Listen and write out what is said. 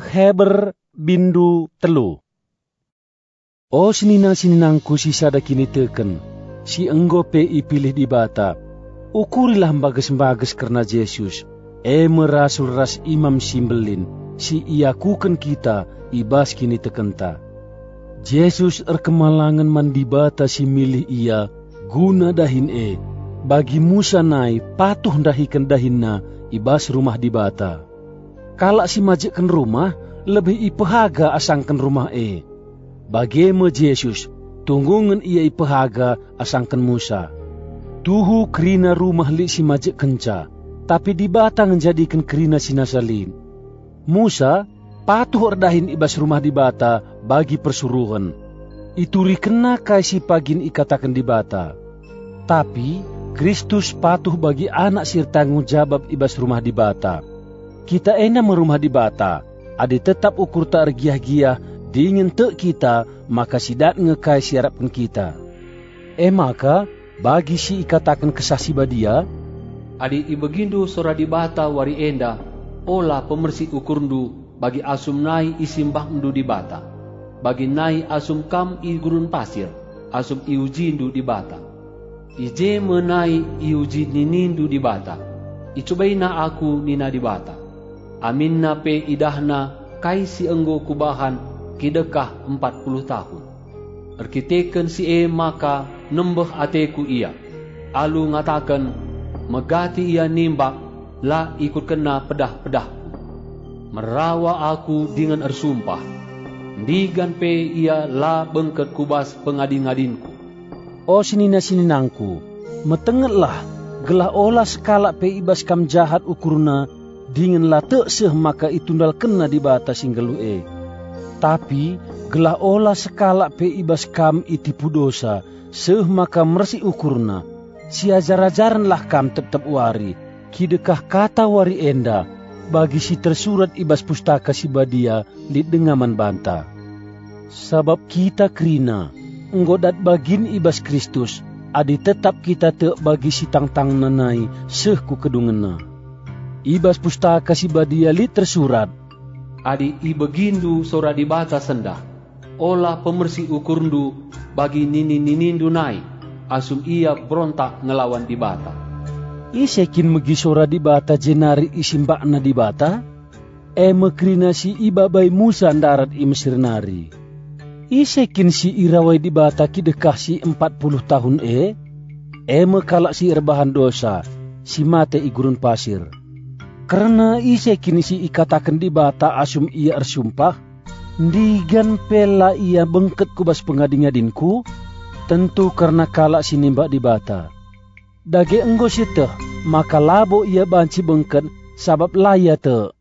Heber bindu telu. O sinina-sininangku si sada kini teken, si enggo pe ipilih di bata, ukurilah bagas-bagas karena Yesus, merasul ras imam simbelin, si iakukan kita ibas kini tekenta. Yesus erkemalangan mandi bata si milih ia, guna dahin bagi Musa nai patuh dahikan dahinna ibas rumah di bata. Kalak si majekkan rumah, lebih ipehaga asangkan rumah Bagema Yesus, tunggungan ia ipehaga asangkan Musa. Tuhu kerina rumah li si majek kenca, tapi di bata menjadikan kerina si nasalin. Musa patuh erdahin ibas rumah di bata bagi persuruhan. Ituri kena kai si pagin ikatakan di bata. Tapi Kristus patuh bagi anak sir tanggung jawab ibas rumah di bata. Kita ena merumah di bata, adi tetap ukur tak ergiah-giah, dingin tek kita, maka sidat ngekai siarapkan kita. Maka, bagi si ikatakan kesasi badia, adi ibegindu sora di bata wari enda, ola pemersi ukurndu, bagi asum nai isimbah ndu di bata. Bagi nai asum kam i gurun pasir, asum iujindu di bata. Ije menai iuji ninindu di bata. Icobaina aku nina di bata. Aminna pe idahna kai si enggo kubahan kidekah 40 tahun. Erkiteken si maka nembeh ateku ia. Alu ngatakan megati ia nimbak la ikut kena pedah-pedahku. Merawa aku dengan ersumpah. Digan pe ia la bengket kubas pengadin-ngadinku. O sinina-sininangku, metengetlah gelah olah skala pe ibas kam jahat ukurna, dengan latek seh maka itundal kena di bata singgelu Tapi gelah olah sekala pe ibas kam itipu dosa, seh maka mersi ukurna. Si ajar-ajaranlah kam tetap wari, kidekah kata wari enda, bagi si tersurat ibas pustaka si badia li dengaman banta. Sabab kita kerina, enggodat bagin ibas Kristus, adi tetap kita te bagi si tang-tang nanai seh ku kedungena. Ibas pustaka si badia li tersurat, adi ibegindu sora di bata sendah, olah pemersi ukurndu bagi nini-ninindu nai, asum ia berontak ngelawan di bata. Isekin megi sora di bata jenari isimbakna di bata, mekrina si ibabai Musa darat i Mesir nari. Isekin si irawai di bata kidekah si 40 tahun mekalak si erbahan dosa, si mate i gurun pasir. Karena isekin si ikatakan di bata asum ia ersumpah, digan pela ia bengket kubas pengading-adinku, tentu karena kalak si nimbak di bata. Dage enggo siteh, maka labo ia banci bengket, sabab laya te.